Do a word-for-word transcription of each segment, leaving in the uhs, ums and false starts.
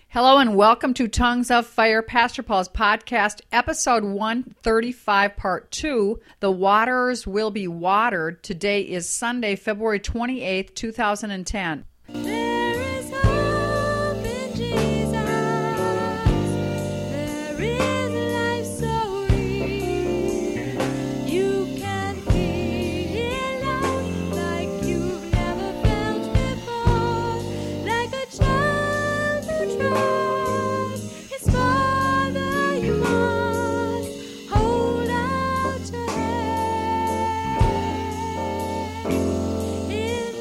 Hello and welcome to Tongues of Fire, Pastor Paul's podcast, episode one thirty-five, part two, The Waters Will Be Watered. Today is Sunday, February twenty-eighth, two thousand ten. There is hope in Jesus. There is life so real. You can feel love like you've never felt before. Like a child who trusts his father, you must hold out your hand in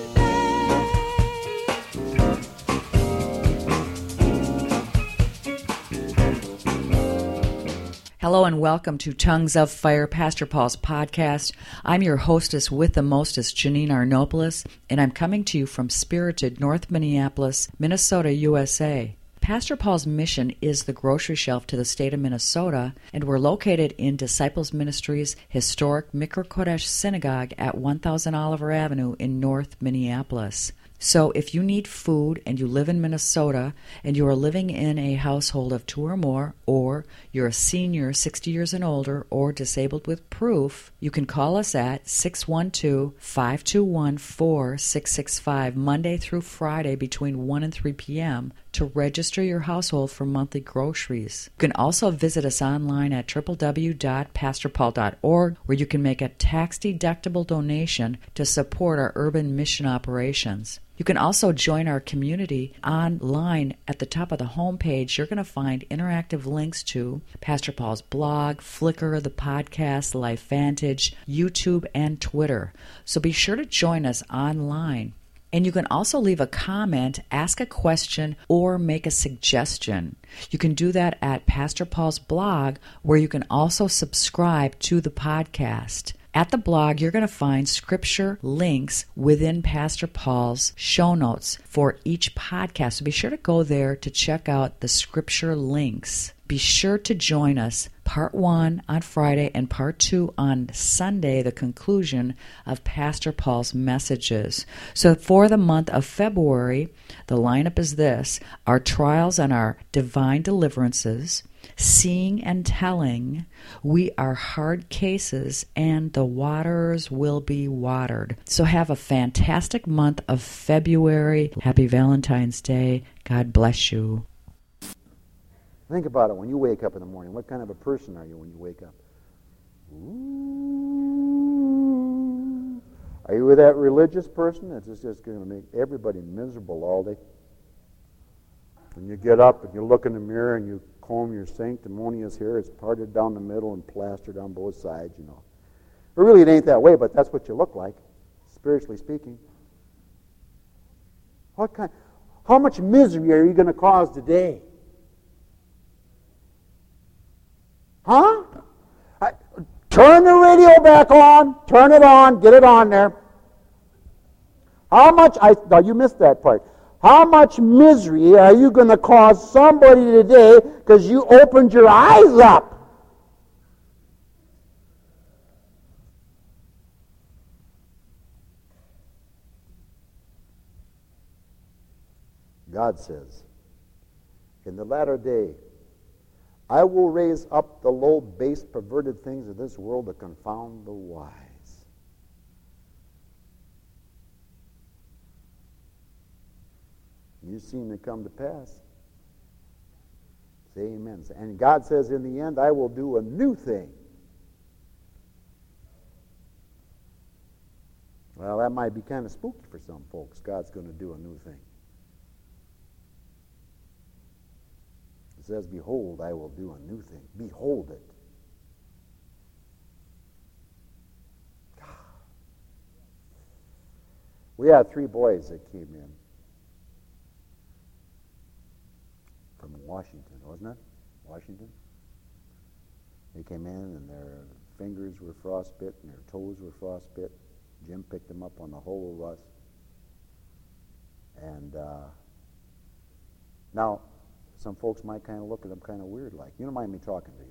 Hello and welcome to Tongues of Fire, Pastor Paul's podcast. I'm your hostess with the mostest, Janine Arnopoulos, and I'm coming to you from spirited North Minneapolis, Minnesota, U S A. Pastor Paul's mission is the grocery shelf to the state of Minnesota, and we're located in Disciples Ministries' historic Mikra Kodesh Synagogue at one thousand Oliver Avenue in North Minneapolis. So if you need food and you live in Minnesota and you are living in a household of two or more, or you're a senior sixty years and older or disabled with proof, you can call us at six one two, five two one, four six six five Monday through Friday between one and three p.m. to register your household for monthly groceries. You can also visit us online at w w w dot pastor paul dot org, where you can make a tax-deductible donation to support our urban mission operations. You can also join our community online. At the top of the homepage, you're going to find interactive links to Pastor Paul's blog, Flickr, the podcast, LifeVantage, YouTube, and Twitter. So be sure to join us online. And you can also leave a comment, ask a question, or make a suggestion. You can do that at Pastor Paul's blog, where you can also subscribe to the podcast. At the blog, you're going to find scripture links within Pastor Paul's show notes for each podcast. So be sure to go there to check out the scripture links. Be sure to join us part one on Friday and part two on Sunday, the conclusion of Pastor Paul's messages. So for the month of February, the lineup is this: our trials and our divine deliverances, seeing and telling, we are hard cases, and the waters will be watered. So have a fantastic month of February. Happy Valentine's Day. God bless you. Think about it. When you wake up in the morning, what kind of a person are you when you wake up? Ooh. Are you that religious person that's just, just going to make everybody miserable all day? When you get up and you look in the mirror and you comb your sanctimonious hair, it's parted down the middle and plastered on both sides, you know. But really, it ain't that way, but that's what you look like, spiritually speaking. What kind? How much misery are you going to cause today? Huh? I, turn the radio back on. Turn it on. Get it on there. How much? I no, you missed that part. How much misery are you going to cause somebody today because you opened your eyes up? God says, in the latter day, I will raise up the low, base, perverted things of this world to confound the wise. You've seen it come to pass. Say amen. And God says, in the end, I will do a new thing. Well, that might be kind of spooky for some folks. God's going to do a new thing. It says, behold, I will do a new thing. Behold it. We had three boys that came in from Washington, wasn't it? Washington? They came in and their fingers were frostbitten, and their toes were frostbitten. Jim picked them up on the whole Russ. And uh, now, some folks might kind of look at them kind of weird like. You don't mind me talking to you.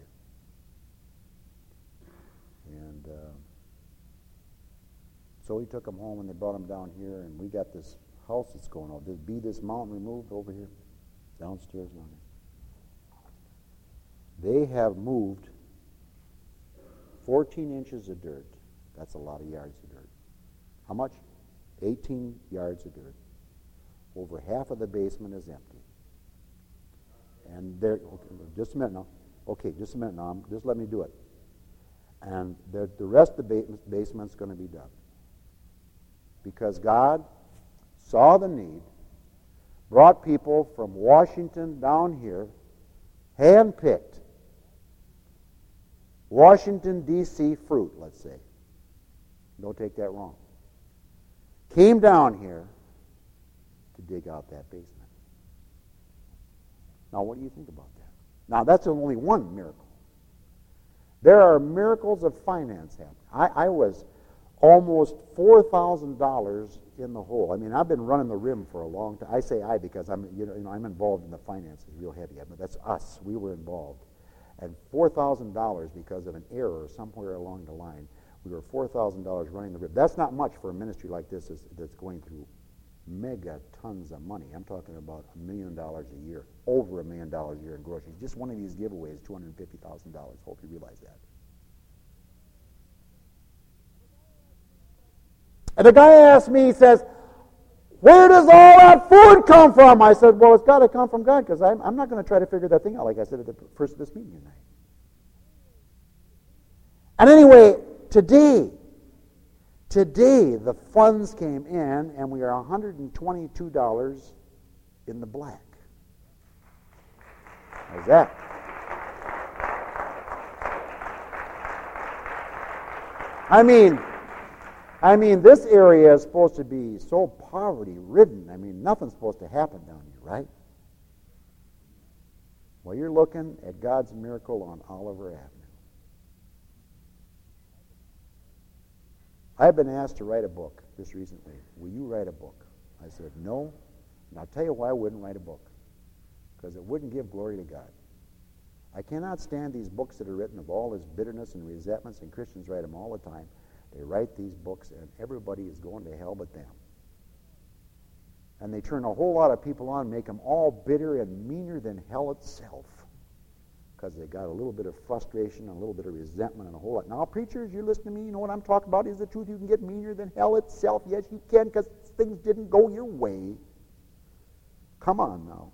And uh, so he took them home and they brought them down here, and we got this house that's going on. This be this mountain removed over here. Downstairs down there. They have moved fourteen inches of dirt. That's a lot of yards of dirt. How much? eighteen yards of dirt. Over half of the basement is empty. And there, okay, just a minute now. Okay, just a minute now. I'm, just let me do it. And the, the rest of the ba- basement's going to be dug. Because God saw the need, brought people from Washington down here, hand-picked, Washington, D C fruit, let's say. Don't take that wrong. Came down here to dig out that basement. Now, what do you think about that? Now, that's only one miracle. There are miracles of finance happening. I, I was almost four thousand dollars in the hole. I mean, I've been running the rim for a long time. I say I because I'm, you know, you know I'm involved in the finances real heavy. But that's us. We were involved. And four thousand dollars because of an error somewhere along the line. We were four thousand dollars running the rim. That's not much for a ministry like this is, that's going through mega tons of money. I'm talking about a million dollars a year, over a million dollars a year in groceries. Just one of these giveaways, two hundred fifty thousand dollars. Hope you realize that. And the guy asked me, he says, where does all that food come from? I said, well, it's got to come from God, because I'm, I'm not going to try to figure that thing out, like I said at the first of this meeting tonight. And anyway, today, today the funds came in, and we are one hundred twenty-two dollars in the black. How's that? I mean, I mean, this area is supposed to be so poverty-ridden. I mean, nothing's supposed to happen down here, right? Well, you're looking at God's miracle on Oliver Avenue. I've been asked to write a book just recently. Will you write a book? I said, no. And I'll tell you why I wouldn't write a book. Because it wouldn't give glory to God. I cannot stand these books that are written of all this bitterness and resentments, and Christians write them all the time. They write these books, and everybody is going to hell but them. And they turn a whole lot of people on, make them all bitter and meaner than hell itself. Because they got a little bit of frustration, and a little bit of resentment, and a whole lot. Now, preachers, you listen to me, you know what I'm talking about is the truth. You can get meaner than hell itself. Yes, you can, because things didn't go your way. Come on now.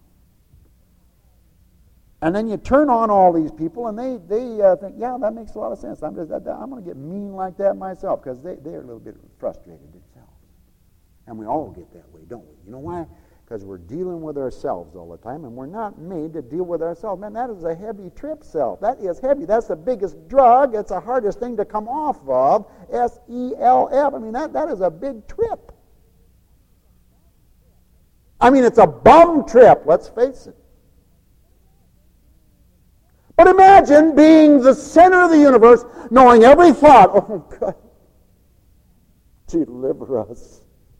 And then you turn on all these people, and they they uh, think, yeah, that makes a lot of sense. I'm just that, that, I'm going to get mean like that myself, because they, they're a little bit frustrated themselves. And we all get that way, don't we? You know why? Because we're dealing with ourselves all the time, and we're not made to deal with ourselves. Man, that is a heavy trip, self. That is heavy. That's the biggest drug. It's the hardest thing to come off of. S E L F. I mean, that, that is a big trip. I mean, it's a bum trip, let's face it. But imagine being the center of the universe, knowing every thought. Oh, God, deliver us.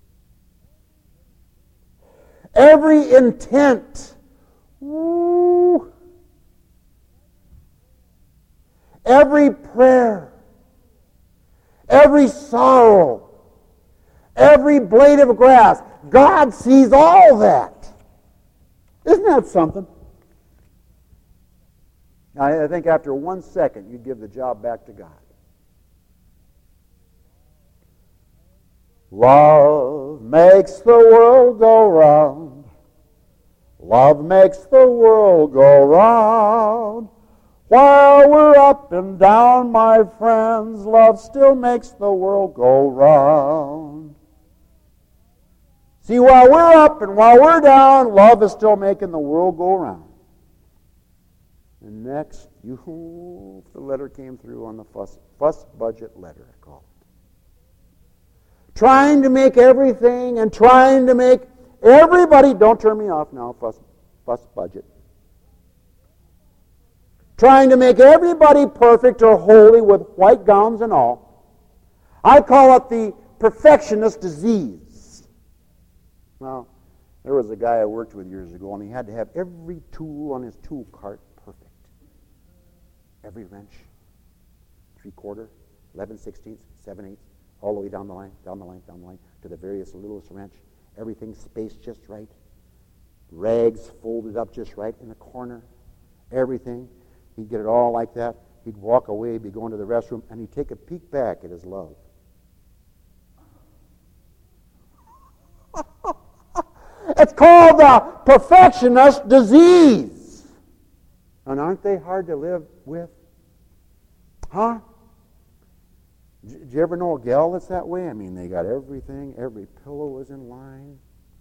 Every intent. Woo. Every prayer. Every sorrow. Every blade of grass. God sees all that. Isn't that something? I think after one second, you give the job back to God. Love makes the world go round. Love makes the world go round. While we're up and down, my friends, love still makes the world go round. See, while we're up and while we're down, love is still making the world go round. And next, you, the letter came through on the fuss, fuss budget letter, I call it. Trying to make everything and trying to make everybody, don't turn me off now, fuss, fuss budget. Trying to make everybody perfect or holy with white gowns and all. I call it the perfectionist disease. Well, there was a guy I worked with years ago, and he had to have every tool on his tool cart perfect. Every wrench, three-quarter, eleven sixteenths, seven eighths, all the way down the line, down the line, down the line, to the various littlest wrench. Everything spaced just right. rags folded up just right in the corner, everything. He'd get it all like that. He'd walk away, he'd be going to the restroom, and he'd take a peek back at his love. It's called the perfectionist disease. And aren't they hard to live with? Huh? Did you ever know a gal that's that way? I mean, they got everything. Every pillow is in line.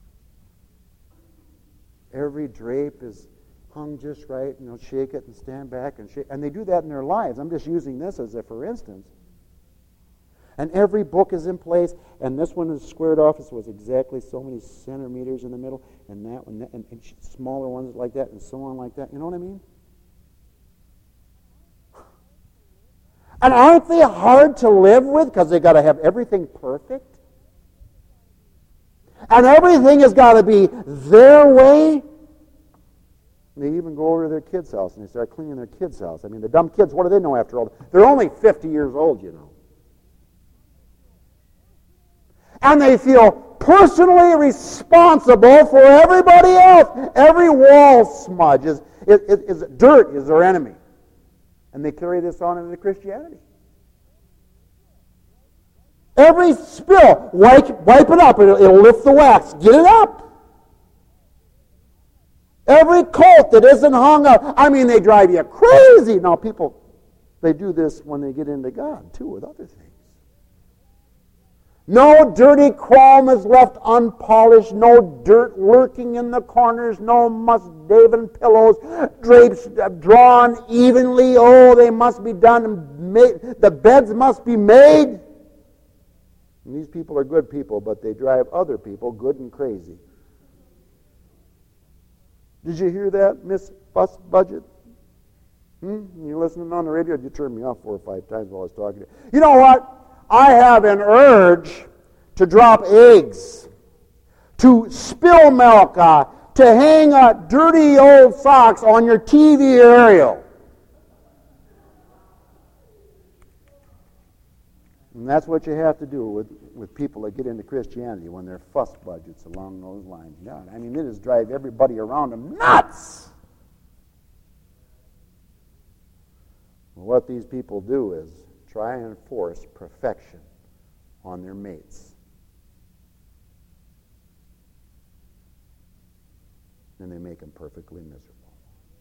Every drape is hung just right, and they'll shake it and stand back and shake. And they do that in their lives. I'm just using this as a for instance. And every book is in place, and this one is squared off. It was exactly so many centimeters in the middle, and that one, and, and smaller ones like that, and so on like that. You know what I mean? And aren't they hard to live with because they got to have everything perfect? And everything has got to be their way. They even go over to their kid's house and they start cleaning their kid's house. I mean, the dumb kids, what do they know after all? They're only fifty years old, you know. And they feel personally responsible for everybody else. Every wall smudge is, is, is dirt is their enemy. And they carry this on into Christianity. Every spill, wipe, wipe it up. It'll, it'll lift the wax. Get it up. Every coat that isn't hung up. I mean, they drive you crazy. Now, people, they do this when they get into God, too, with other things. No dirty chrome is left unpolished. No dirt lurking in the corners. No Musdaven pillows, drapes drawn evenly. Oh, they must be done. Made, the beds must be made. And these people are good people, but they drive other people good and crazy. Did you hear that, Miss Bus Budget? Hmm? You listening on the radio? You turned me off four or five times while I was talking to you. You know what? I have an urge to drop eggs, to spill milk, uh, to hang uh, dirty old socks on your T V aerial. And that's what you have to do with, with people that get into Christianity when they're fuss budgets along those lines. God, I mean, it just drive everybody around them nuts. Well, what these people do is try and force perfection on their mates. And they make them perfectly miserable.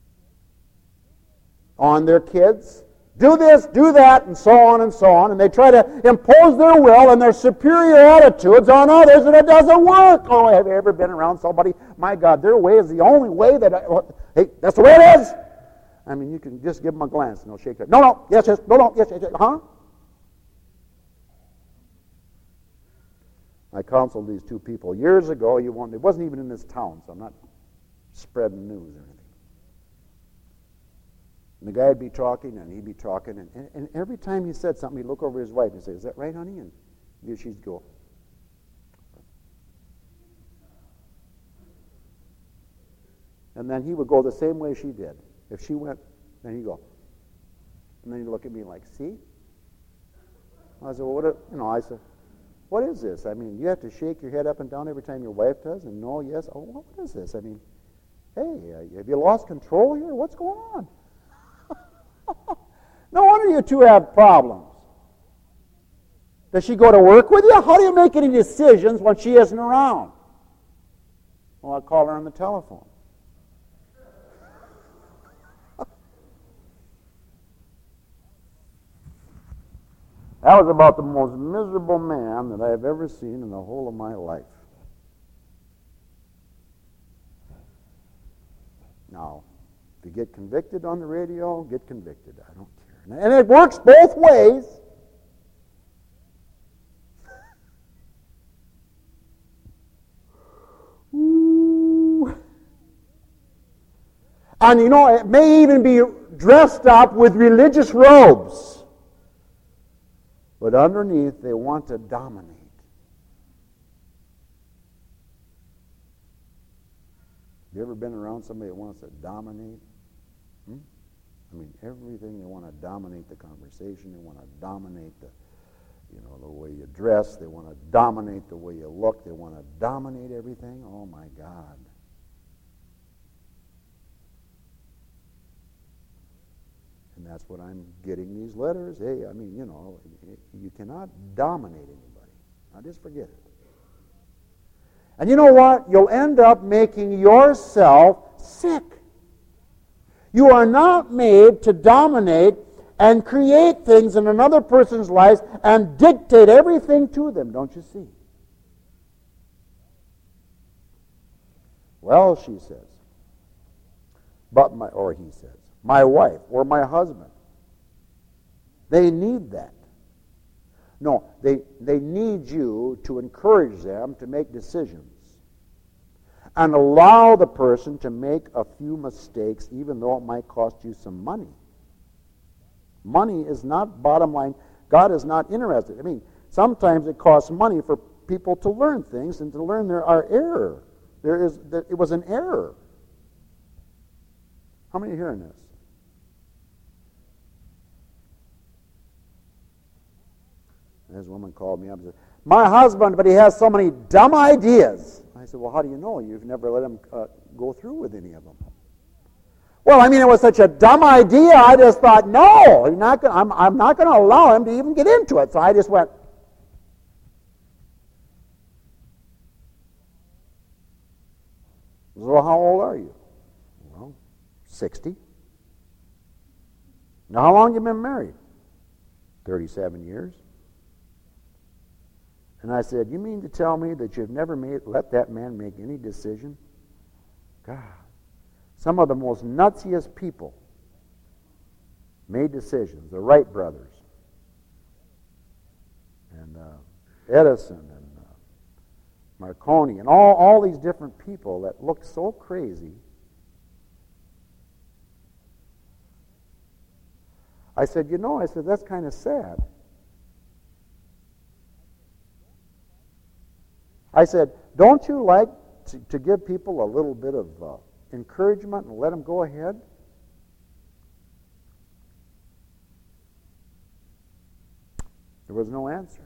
On their kids, do this, do that, and so on and so on. And they try to impose their will and their superior attitudes on others, and it doesn't work. Oh, have you ever been around somebody? My God, their way is the only way that I... Hey, that's the way it is! I mean, you can just give them a glance and they'll shake their... No, no, yes, yes, no, no, yes, yes, yes, huh? I counseled these two people years ago. You won't, it wasn't even in this town, so I'm not spreading news or anything. And the guy would be talking, and he'd be talking, and, and, and every time he said something, he'd look over his wife and say, "Is that right, honey?" And she'd go. And then he would go the same way she did. If she went, then he'd go. And then he'd look at me like, "See?" I said, "Well, what?" You know, I said, "What is this? I mean, you have to shake your head up and down every time your wife does, and no, yes. Oh, what is this? I mean, hey, uh, have you lost control here? What's going on?" No wonder you two have problems. Does she go to work with you? How do you make any decisions when she isn't around? Well, I call her on the telephone. That was about the most miserable man that I have ever seen in the whole of my life. Now, if you get convicted on the radio, get convicted. I don't care. And it works both ways. Ooh. And you know, it may even be dressed up with religious robes. But underneath, they want to dominate. Have you ever been around somebody that wants to dominate? Hmm? I mean, everything, they want to dominate the conversation. They want to dominate the, you know, the way you dress. They want to dominate the way you look. They want to dominate everything. Oh, my God. that's what I'm getting these letters. Hey, I mean, you know, you cannot dominate anybody. Now just forget it. And you know what? You'll end up making yourself sick. You are not made to dominate and create things in another person's life and dictate everything to them, don't you see? Well, she says, but my, or he says, my wife or my husband, they need that. No, they, they need you to encourage them to make decisions and allow the person to make a few mistakes, even though it might cost you some money. Money is not bottom line. God is not interested. I mean, sometimes it costs money for people to learn things and to learn there are error. There is, there, it was an error. How many are hearing this? This woman called me up and said, my husband, but he has so many dumb ideas. I said, well, how do you know? You've never let him uh, go through with any of them. Well, I mean, it was such a dumb idea, I just thought, no, you're not gonna, I'm, I'm not going to allow him to even get into it. So I just went, well, how old are you? Well, sixty. Now, how long have you been married? thirty-seven years. And I said, you mean to tell me that you've never made let that man make any decision? God, some of the most nutsiest people made decisions. The Wright brothers and uh, Edison and uh, Marconi and all, all these different people that looked so crazy. I said, you know, I said, that's kind of sad. I said, don't you like to, to give people a little bit of uh, encouragement and let them go ahead? There was no answer.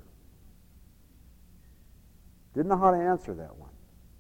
Didn't know how to answer that one.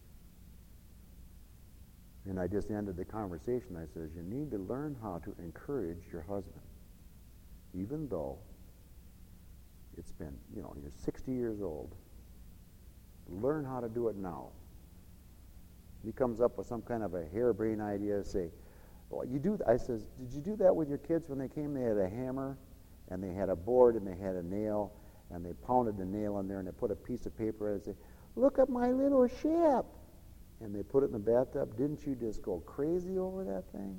And I just ended the conversation. I says, you need to learn how to encourage your husband, even though it's been, you know, you're sixty years old. Learn how to do it now. He comes up with some kind of a harebrained idea, say, well, you do, I says, did you do that with your kids when they came? They had a hammer, and they had a board, and they had a nail, and they pounded the nail in there, and they put a piece of paper in it and say, look at my little ship. And they put it in the bathtub. Didn't you just go crazy over that thing?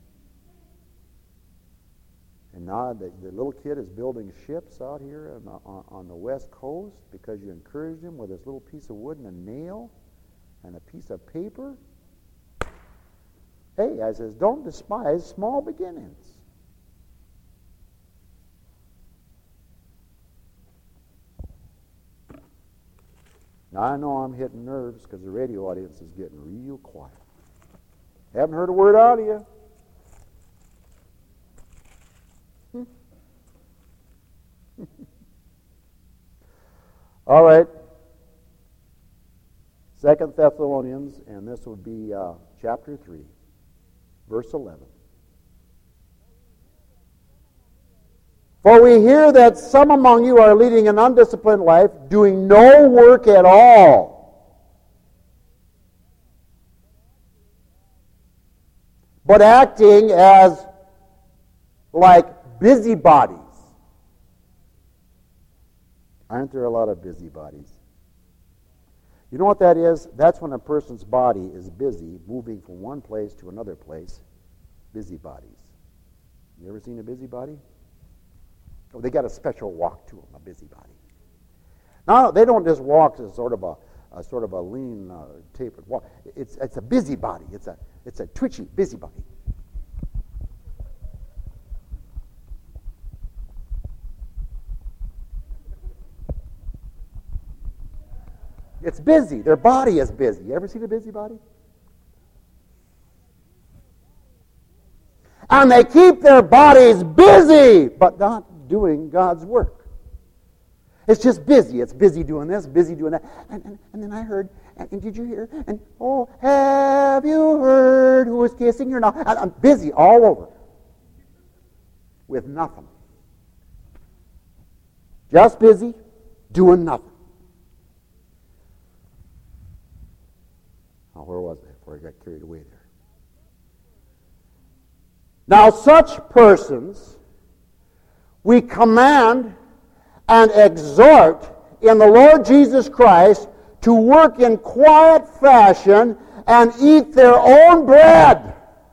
And now the, the little kid is building ships out here on the, on, on the west coast because you encouraged him with this little piece of wood and a nail and a piece of paper. Hey, I says, don't despise small beginnings. Now, I know I'm hitting nerves because the radio audience is getting real quiet. Haven't heard a word out of you. All right. Second Thessalonians, and this would be uh, chapter three, verse eleven. For we hear that some among you are leading an undisciplined life, doing no work at all, but acting as like busybodies. Aren't there a lot of busybodies? You know what that is? That's when a person's body is busy, moving from one place to another place. Busybodies. You ever seen a busybody? Oh, they got a special walk to them, a busybody. No, they don't just walk as sort of a, a sort of a lean, uh, tapered walk. It's it's a busybody. It's a it's a twitchy busybody. It's busy. Their body is busy. You ever seen a busybody? And they keep their bodies busy, but not doing God's work. It's just busy. It's busy doing this, busy doing that. And, and, and then I heard, and, and did you hear? And, oh, have you heard who is kissing your now? I'm busy all over. with nothing. Just busy, doing nothing. Now, where was I before I got carried away there? Now, such persons we command and exhort in the Lord Jesus Christ to work in quiet fashion and eat their own bread.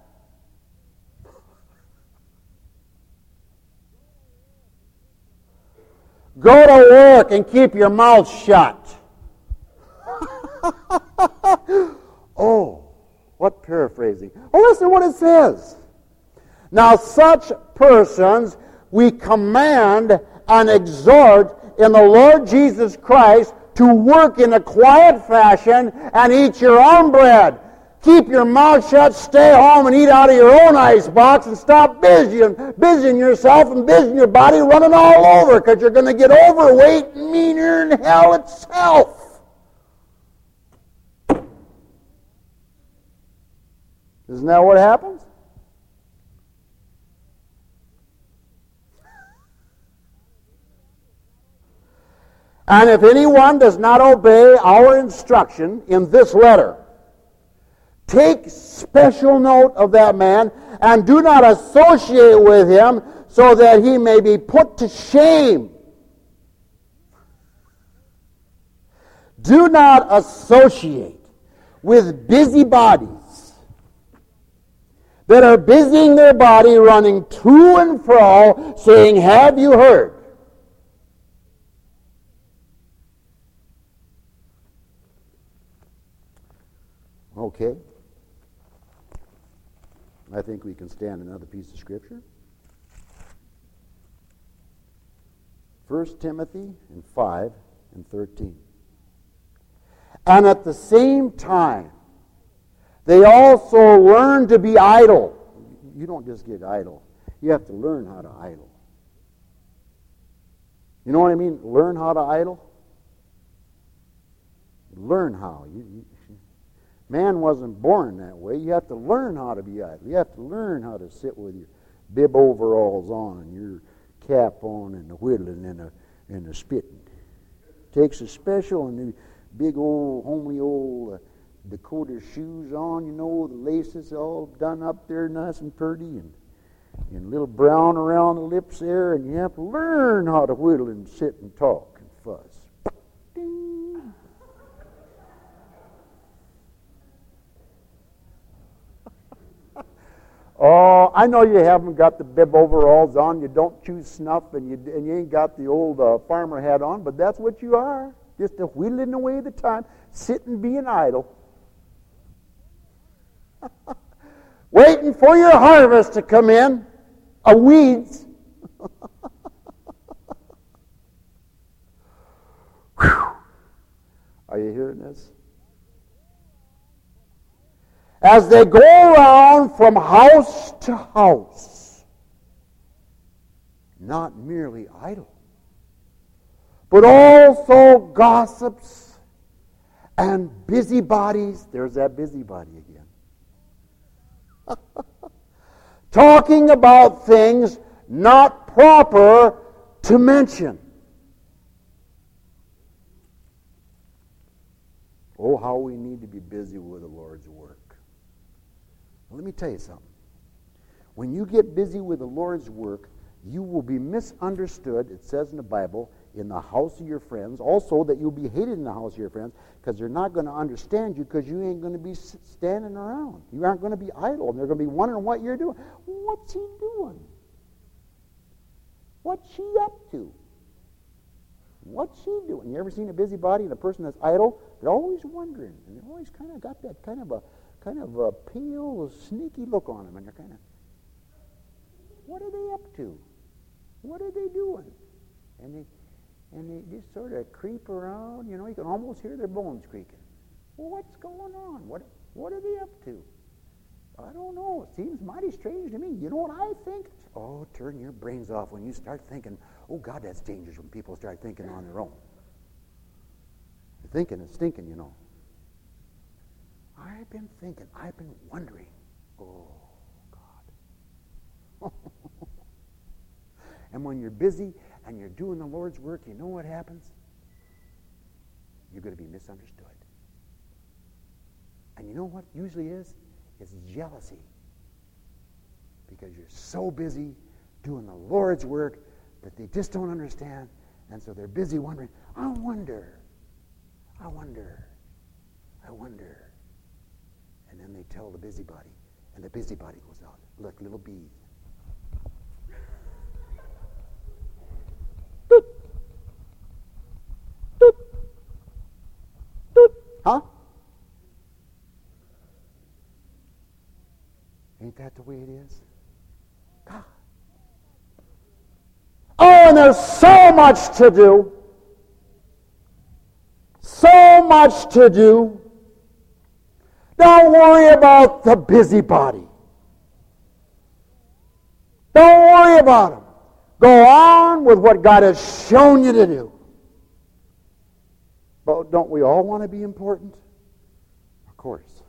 Go to work and keep your mouth shut. Oh, what paraphrasing. Oh, listen to what it says. Now, such persons we command and exhort in the Lord Jesus Christ to work in a quiet fashion and eat your own bread. Keep your mouth shut, stay home, and eat out of your own icebox, and stop busying, busying yourself and busying your body running all over, because you're going to get overweight and meaner than hell itself. Isn't that what happens? And if anyone does not obey our instruction in this letter, take special note of that man and do not associate with him so that he may be put to shame. Do not associate with busybodies that are busying their body, running to and fro, saying, "Have you heard?" Okay. I think we can stand another piece of Scripture. First Timothy and five and thirteen. And at the same time, they also learn to be idle. You don't just get idle. You have to learn how to idle. You know what I mean? Learn how to idle? Learn how. You, you, man wasn't born that way. You have to learn how to be idle. You have to learn how to sit with your bib overalls on and your cap on and the whittling and the, and the spitting. Takes a special and the big old, homely old uh, Dakota shoes on, you know, the laces all done up there nice and pretty and, and a little brown around the lips there, and you have to learn how to whittle and sit and talk and fuss. Ding. Oh, I know you haven't got the bib overalls on, you don't chew snuff, and you and you ain't got the old uh, farmer hat on, but that's what you are. Just a whittling away the time, sitting being idle. Waiting for your harvest to come in, of weeds. Are you hearing this? As they go around from house to house, not merely idle, but also gossips and busybodies. There's that busybody again. Talking about things not proper to mention. Oh, how we need to be busy with the Lord's work. Let me tell you something. When you get busy with the Lord's work, you will be misunderstood, it says in the Bible, in the house of your friends. Also, that you'll be hated in the house of your friends because they're not going to understand you because you ain't going to be standing around. You aren't going to be idle. And they're going to be wondering what you're doing. What's he doing? What's she up to? What's she doing? You ever seen a busybody and a person that's idle? They're always wondering. And they're always kind of got that kind of a kind of a pale, sneaky look on them. And they're kind of, what are they up to? What are they doing? And they and they just sort of creep around. You know, you can almost hear their bones creaking. Well, what's going on? What what are they up to? I don't know. It seems mighty strange to me. You know what I think? Oh, turn your brains off when you start thinking, oh, God, that's dangerous when people start thinking on their own. Thinking is stinking, you know. I've been thinking, I've been wondering. Oh, God. And when you're busy and you're doing the Lord's work, you know what happens? You're going to be misunderstood. And you know what usually is? It's jealousy. Because you're so busy doing the Lord's work that they just don't understand. And so they're busy wondering, I wonder, I wonder, I wonder. And then they tell the busybody. And the busybody goes out like little bees. Doot. Doot. Doot. Huh? Ain't that the way it is? God. Oh, and there's so much to do. So much to do. Don't worry about the busybody. Don't worry about them. Go on with what God has shown you to do. But don't we all want to be important? Of course.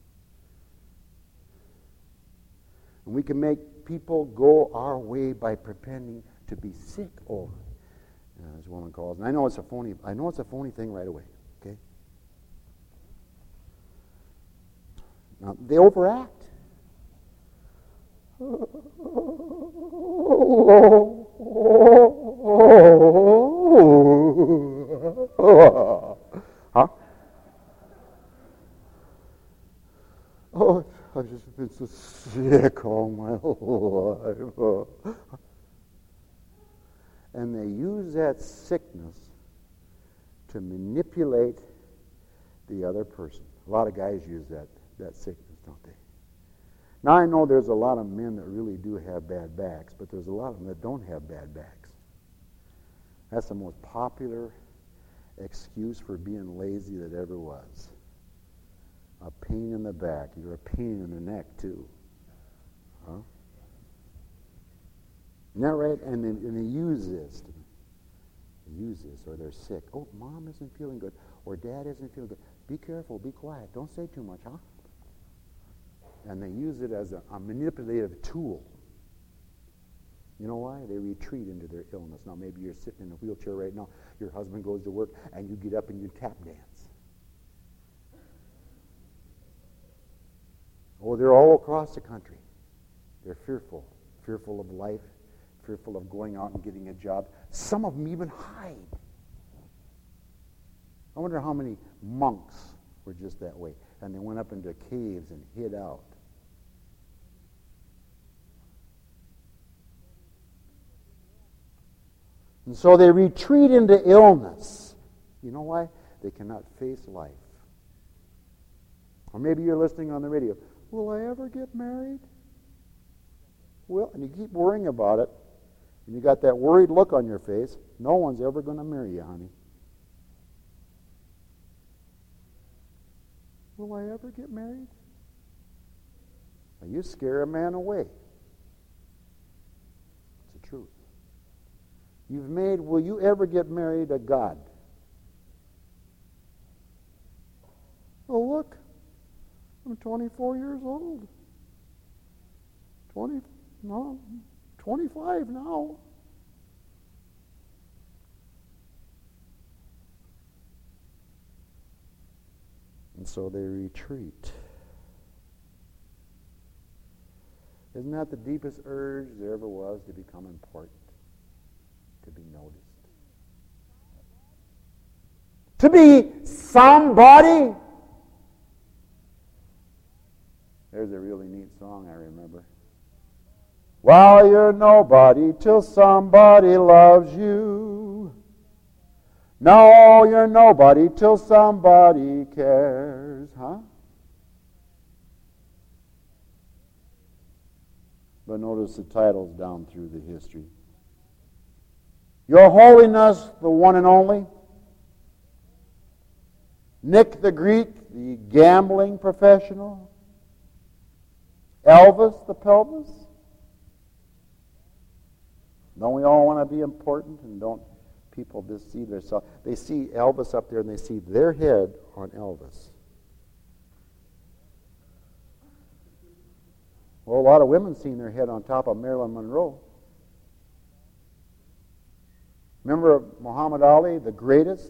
And we can make people go our way by pretending to be sick over it, uh, as a woman calls. And I know it's a phony. I know it's a phony thing right away. Okay. Now they overact. Huh? Oh, I've just been so sick all my life. And they use that sickness to manipulate the other person. A lot of guys use that, that sickness, don't they? Now, I know there's a lot of men that really do have bad backs, but there's a lot of them that don't have bad backs. That's the most popular excuse for being lazy that ever was. A pain in the back. You're a pain in the neck, too. Huh? Isn't that right? And they, and they use this. To, they use this, or they're sick. Oh, mom isn't feeling good, or dad isn't feeling good. Be careful. Be quiet. Don't say too much, huh? And they use it as a, a manipulative tool. You know why? They retreat into their illness. Now, maybe you're sitting in a wheelchair right now. Your husband goes to work, and you get up and you tap dance. Oh, they're all across the country. They're fearful. Fearful of life. Fearful of going out and getting a job. Some of them even hide. I wonder how many monks were just that way. And they went up into caves and hid out. And so they retreat into illness. You know why? They cannot face life. Or maybe you're listening on the radio. Will I ever get married? Well, and you keep worrying about it, and you got that worried look on your face. No one's ever going to marry you, honey. Will I ever get married? Now, you scare a man away. It's the truth. You've made, will you ever get married, a God? Oh, look. I'm twenty-four years old. twenty, no, twenty-five now. And so they retreat. Isn't that the deepest urge there ever was, to become important, to be noticed? To be somebody? There's a really neat song I remember. Well, you're nobody till somebody loves you. No, you're nobody till somebody cares. Huh? But notice the titles down through the history. Your Holiness, the one and only. Nick the Greek, the gambling professional. Elvis the pelvis. Don't we all want to be important? And don't people just see themselves? They see Elvis up there and they see their head on Elvis. Well, a lot of women seen their head on top of Marilyn Monroe. Remember Muhammad Ali, the greatest?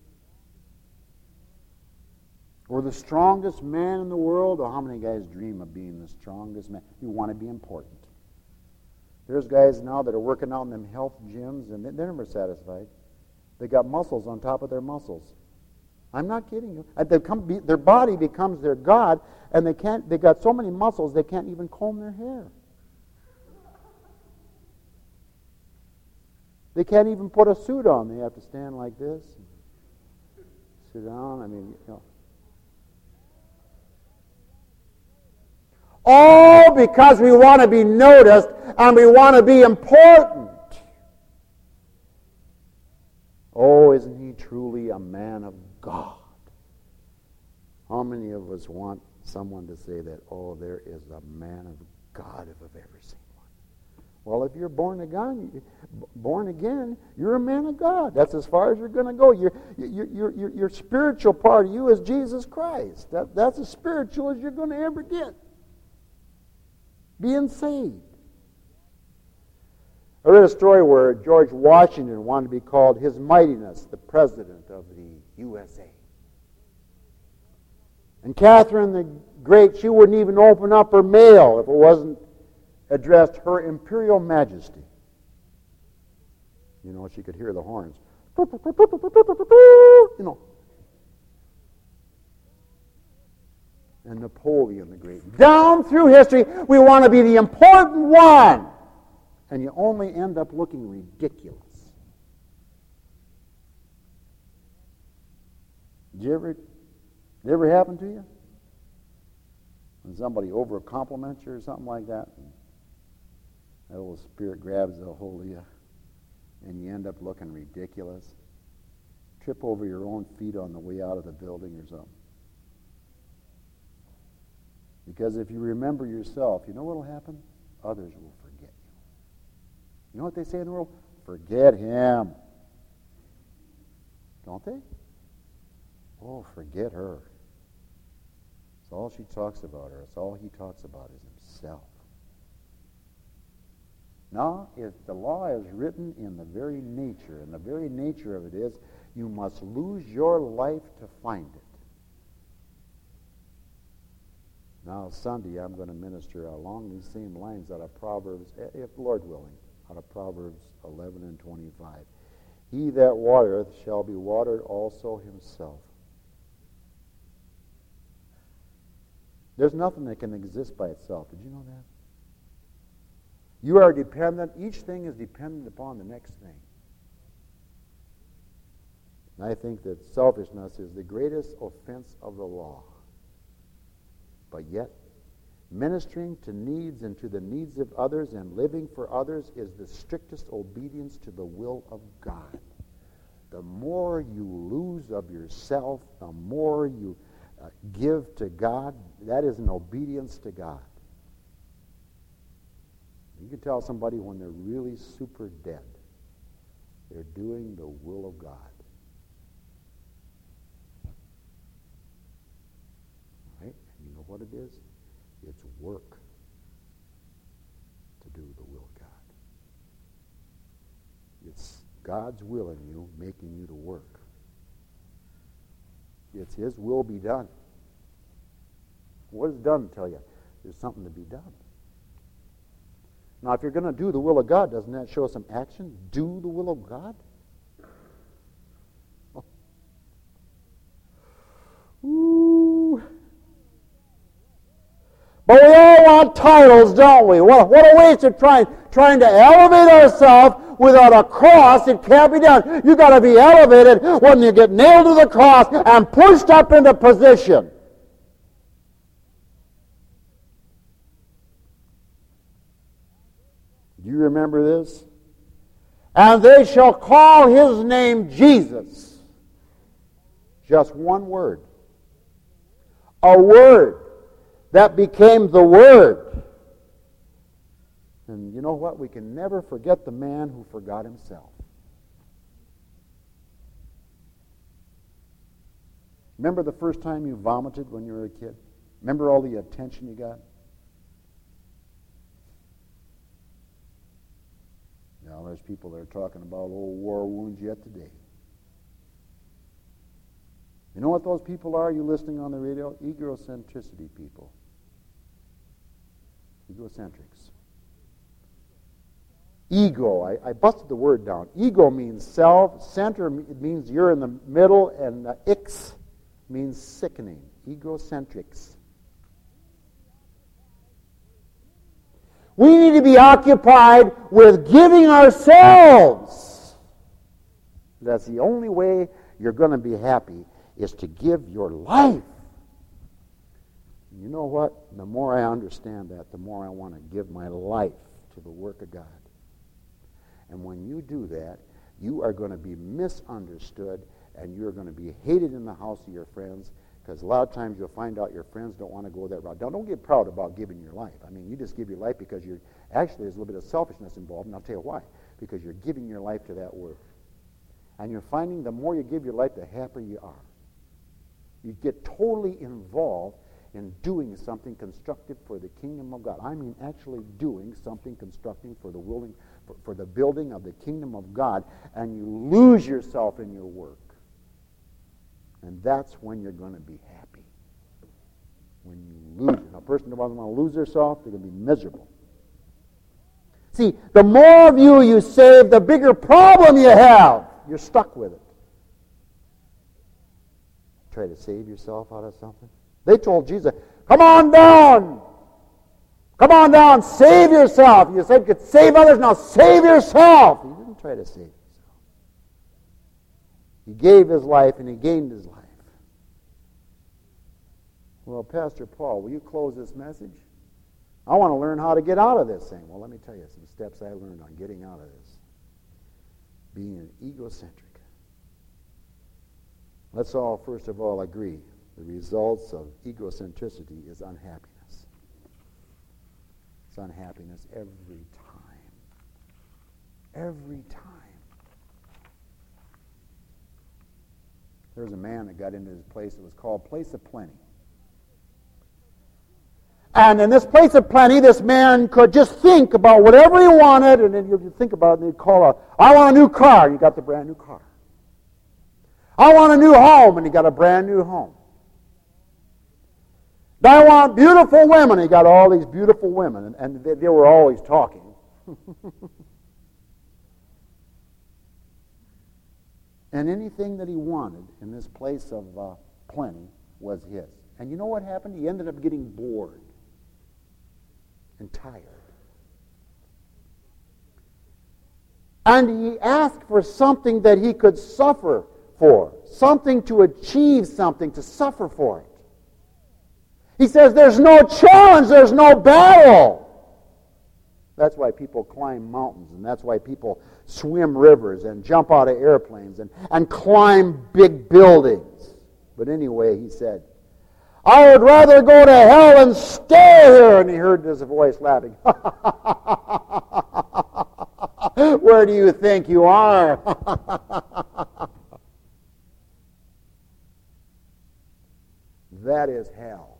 Or the strongest man in the world? Or how many guys dream of being the strongest man? You want to be important. There's guys now that are working out in them health gyms, and they're never satisfied. They got muscles on top of their muscles. I'm not kidding you. They come, their body becomes their god, and they can't. They got so many muscles they can't even comb their hair. They can't even put a suit on. They have to stand like this, sit down. I mean, you know. All because we want to be noticed and we want to be important. Oh, isn't he truly a man of God? How many of us want someone to say that, oh, there is a man of God if I've ever seen one? Well, if you're born again, born again, you're a man of God. That's as far as you're going to go. Your, your, your, your, your spiritual part of you is Jesus Christ. That, that's as spiritual as you're going to ever get. Being saved. I read a story where George Washington wanted to be called His Mightiness, the President of the U S A. And Catherine the Great, she wouldn't even open up her mail if it wasn't addressed Her Imperial Majesty. You know, she could hear the horns. You know. And Napoleon the Great. Down through history, we want to be the important one. And you only end up looking ridiculous. Did you ever, did it ever happen to you? When somebody over compliments you or something like that, and that little spirit grabs a hold of you, and you end up looking ridiculous. Trip over your own feet on the way out of the building or something. Because if you remember yourself, you know what will happen? Others will forget you. You know what they say in the world? Forget him. Don't they? Oh, forget her. It's all she talks about her. It's all he talks about is himself. Now, if the law is written in the very nature, and the very nature of it is, you must lose your life to find it. Now, Sunday, I'm going to minister along these same lines out of Proverbs, if Lord willing, out of Proverbs eleven and twenty-five. He that watereth shall be watered also himself. There's nothing that can exist by itself. Did you know that? You are dependent. Each thing is dependent upon the next thing. And I think that selfishness is the greatest offense of the law. But yet, ministering to needs and to the needs of others and living for others is the strictest obedience to the will of God. The more you lose of yourself, the more you uh, give to God, that is an obedience to God. You can tell somebody when they're really super dead, they're doing the will of God. You know what it is? It's work to do the will of God. It's God's will in you making you to work. It's His will be done. What is done tell you? There's something to be done. Now, if you're going to do the will of God, doesn't that show some action? Do the will of God? Oh. Ooh. But we all want titles, don't we? What, what a waste of trying, trying to elevate ourselves without a cross. It can't be done. You've got to be elevated when you get nailed to the cross and pushed up into position. Do you remember this? And they shall call his name Jesus. Just one word. A word that became the Word. And you know what? We can never forget the man who forgot himself. Remember the first time you vomited when you were a kid? Remember all the attention you got? Now, there's people that are talking about old war wounds yet today. You know what those people are, you listening on the radio? Egocentricity people. Egocentrics. Ego, I, I busted the word down. Ego means self. Center means you're in the middle. And uh, ix means sickening. Egocentrics. We need to be occupied with giving ourselves. That's the only way you're going to be happy, is to give your life. You know what? The more I understand that, the more I want to give my life to the work of God. And when you do that, you are going to be misunderstood, and you're going to be hated in the house of your friends, because a lot of times you'll find out your friends don't want to go that route. Now, don't get proud about giving your life. I mean, you just give your life because you're, actually there's a little bit of selfishness involved, and I'll tell you why. Because you're giving your life to that work. And you're finding the more you give your life, the happier you are. You get totally involved in doing something constructive for the kingdom of God. I mean actually doing something constructive for the willing, for, for the building of the kingdom of God, and you lose yourself in your work. And that's when you're going to be happy. When you lose it. Now, a person that doesn't want to lose themselves, they're going to be miserable. See, the more of you you save, the bigger problem you have. You're stuck with it. Try to save yourself out of something. They told Jesus, come on down. Come on down, save yourself. You said you could save others, now save yourself. He didn't try to save himself. He gave his life and he gained his life. Well, Pastor Paul, will you close this message? I want to learn how to get out of this thing. Well, let me tell you some steps I learned on getting out of this. Being an egocentric. Let's all, first of all, agree the results of egocentricity is unhappiness. It's unhappiness every time. Every time. There was a man that got into this place that was called Place of Plenty. And in this Place of Plenty, this man could just think about whatever he wanted, and then you think about it, and he'd call a, I want a new car, and he got the brand new car. I want a new home, and he got a brand new home. I want beautiful women, and he got all these beautiful women, and, and they, they were always talking. And anything that he wanted in this place of uh, plenty was his. And you know what happened? He ended up getting bored and tired. And he asked for something that he could suffer for, something to achieve something, to suffer for it. He says there's no challenge, there's no battle. That's why people climb mountains, and that's why people swim rivers and jump out of airplanes and, and climb big buildings. But anyway, he said, I would rather go to hell and stay here. And he heard this voice laughing. Where do you think you are? That is hell.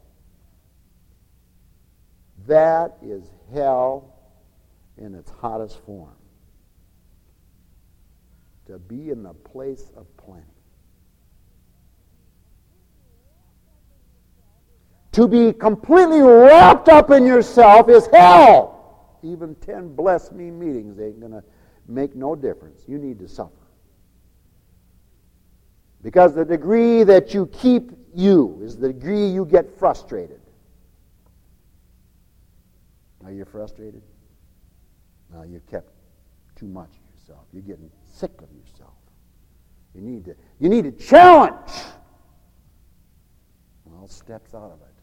That is hell in its hottest form. To be in the place of plenty. To be completely wrapped up in yourself is hell. Even ten bless me meetings ain't going to make no difference. You need to suffer. Because the degree that you keep you is the degree you get frustrated. Are you frustrated? No, you've kept too much of yourself. You're getting sick of yourself. You need to, you need to challenge. Well, steps out of it.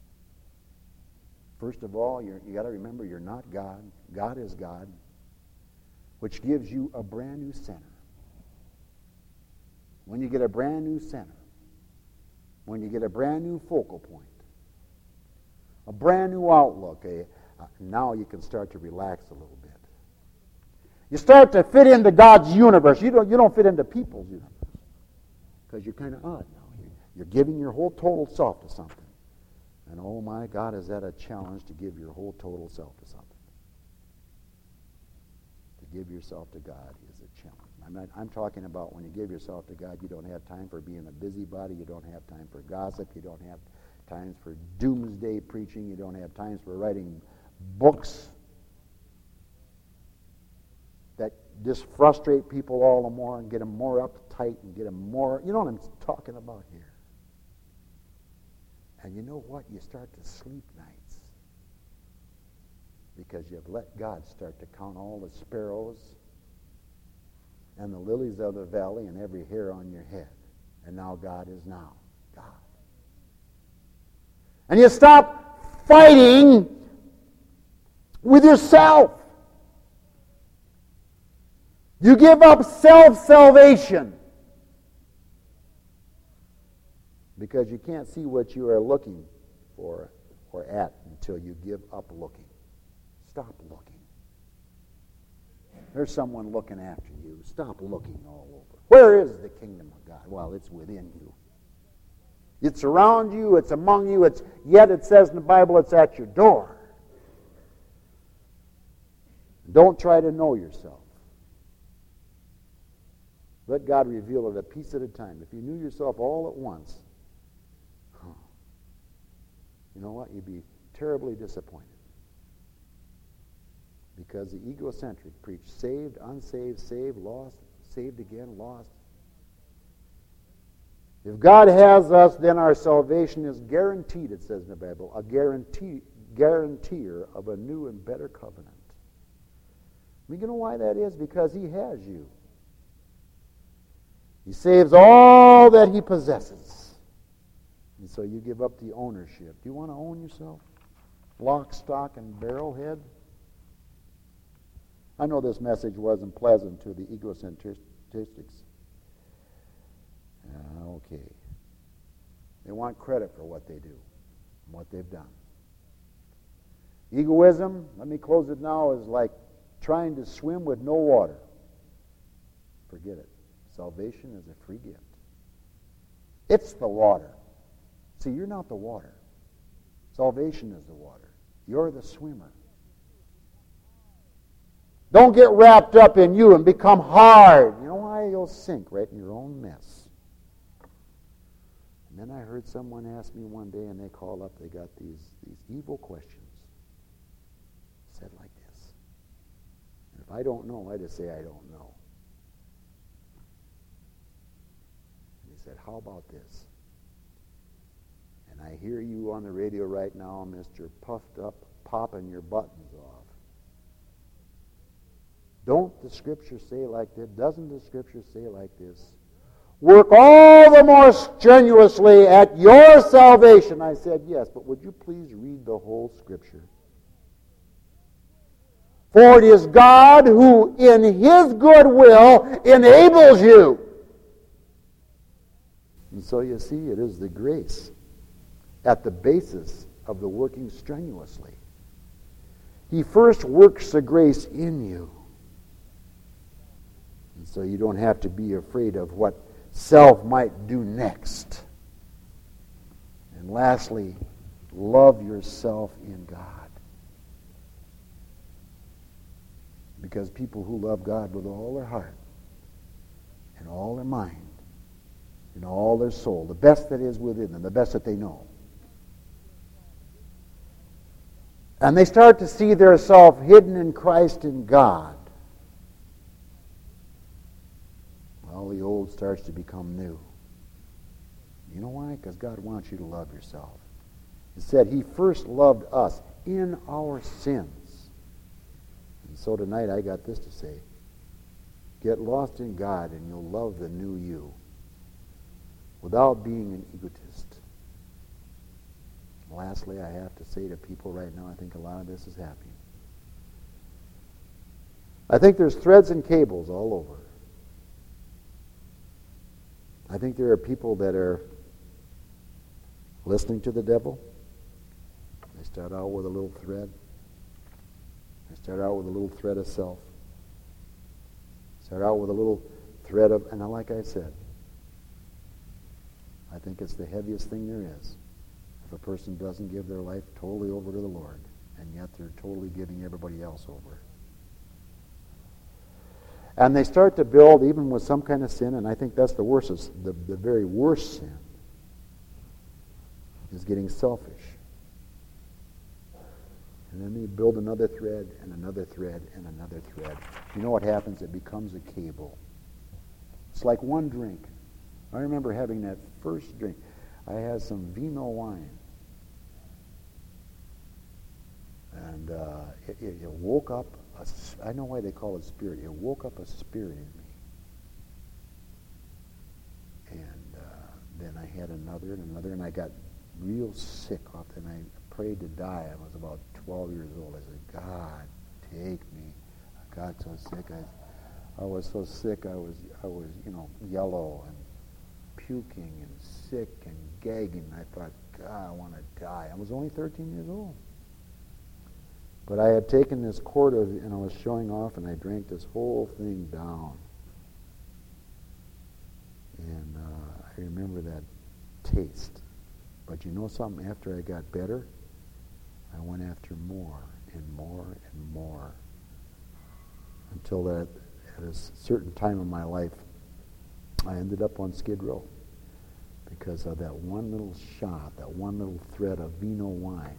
First of all, you're, you got to remember you're not God. God is God, which gives you a brand new center. When you get a brand new center, when you get a brand new focal point, a brand new outlook, a, uh, now you can start to relax a little bit. You start to fit into God's universe. You don't, you don't fit into people's universe because you're kind of odd now. You're, you're giving your whole total self to something. And oh my God, is that a challenge to give your whole total self to something? To give yourself to God is a challenge. I'm, not, I'm talking about when you give yourself to God, you don't have time for being a busybody. You don't have time for gossip. You don't have times for doomsday preaching. You don't have times for writing books that just frustrate people all the more and get them more uptight and get them more, you know what I'm talking about here. And you know what? You start to sleep nights because you've let God start to count all the sparrows and the lilies of the valley and every hair on your head. And now God is now God. And you stop fighting with yourself. You give up self-salvation because you can't see what you are looking for or at until you give up looking. Stop looking. There's someone looking after you. Stop looking all over. Where is the kingdom of God? Well, it's within you. It's around you. It's among you. It's yet it says in the Bible it's at your door. Don't try to know yourself. Let God reveal it a piece at a time. If you knew yourself all at once, huh, you know what? You'd be terribly disappointed. Because the egocentric preach saved, unsaved, saved, lost, saved again, lost. If God has us, then our salvation is guaranteed, it says in the Bible, a guarantee, guaranteer of a new and better covenant. I mean, you know why that is? Because He has you. He saves all that He possesses. And so you give up the ownership. Do you want to own yourself? Lock, stock, and barrel head? I know this message wasn't pleasant to the egocentrics. Uh, okay. They want credit for what they do and what they've done. Egoism, let me close it now, is like trying to swim with no water. Forget it. Salvation is a free gift. It's the water. See, you're not the water. Salvation is the water. You're the swimmer. Don't get wrapped up in you and become hard. You know why? You'll sink right in your own mess. And then I heard someone ask me one day, and they called up, they got these, these evil questions. Said like this. And if I don't know, I just say I don't know. And he said, how about this? And I hear you on the radio right now, Mister Puffed Up, popping your buttons off. Don't the Scripture say like this? Doesn't the Scripture say like this? Work all the more strenuously at your salvation. I said, yes, but would you please read the whole Scripture? For it is God who in His good will enables you. And so you see, it is the grace at the basis of the working strenuously. He first works the grace in you. And so you don't have to be afraid of what self might do next. And lastly, love yourself in God. Because people who love God with all their heart and all their mind and all their soul, the best that is within them, the best that they know, and they start to see their self hidden in Christ in God, well, the old starts to become new. You know why? Because God wants you to love yourself. He said He first loved us in our sins. And so tonight I got this to say. Get lost in God and you'll love the new you without being an egotist. Lastly, I have to say to people right now, I think a lot of this is happening. I think there's threads and cables all over. I think there are people that are listening to the devil. They start out with a little thread. They start out with a little thread of self. Start out with a little thread of, and like I said, I think it's the heaviest thing there is. If a person doesn't give their life totally over to the Lord, and yet they're totally giving everybody else over. And they start to build even with some kind of sin, and I think that's the worst, is the, the very worst sin is getting selfish. And then you build another thread and another thread and another thread. You know what happens? It becomes a cable. It's like one drink. I remember having that first drink. I had some vino wine. And uh, it, it, it woke up, a, I know why they call it spirit. It woke up a spirit in me. And uh, then I had another and another, and I got real sick off, and I prayed to die. I was about twelve years old. I said, God, take me. I got so sick. I, I was so sick. I was, I was, you know, yellow and puking and sick and gagging. I thought, God, I want to die. I was only thirteen years old. But I had taken this quart of, and I was showing off, and I drank this whole thing down. And uh, I remember that taste. But you know something? After I got better, I went after more and more and more. Until that, at a certain time in my life, I ended up on Skid Row. Because of that one little shot, that one little thread of vino wine.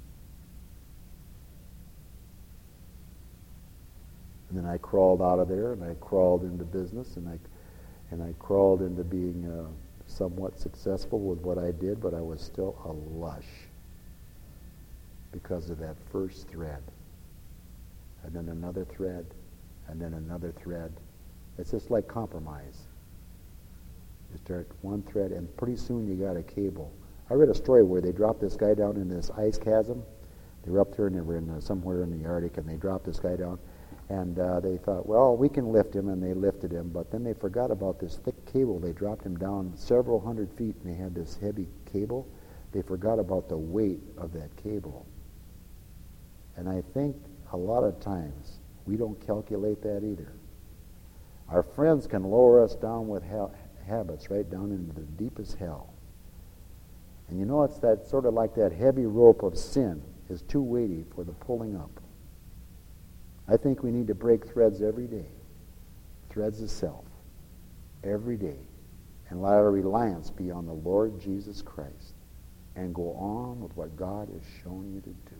And then I crawled out of there, and I crawled into business, and I, and I crawled into being uh, somewhat successful with what I did, but I was still a lush because of that first thread. And then another thread, and then another thread. It's just like compromise. You start one thread, and pretty soon you got a cable. I read a story where they dropped this guy down in this ice chasm. They were up there, and they were in uh, somewhere in the Arctic, and they dropped this guy down. And uh, they thought, well, we can lift him, and they lifted him. But then they forgot about this thick cable. They dropped him down several hundred feet, and they had this heavy cable. They forgot about the weight of that cable. And I think a lot of times we don't calculate that either. Our friends can lower us down with ha- habits right down into the deepest hell. And you know, it's that sort of like that heavy rope of sin is too weighty for the pulling up. I think we need to break threads every day. Threads of self. Every day. And let our reliance be on the Lord Jesus Christ. And go on with what God has shown you to do.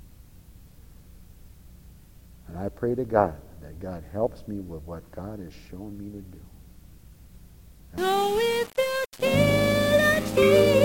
And I pray to God that God helps me with what God has shown me to do. So if you feel like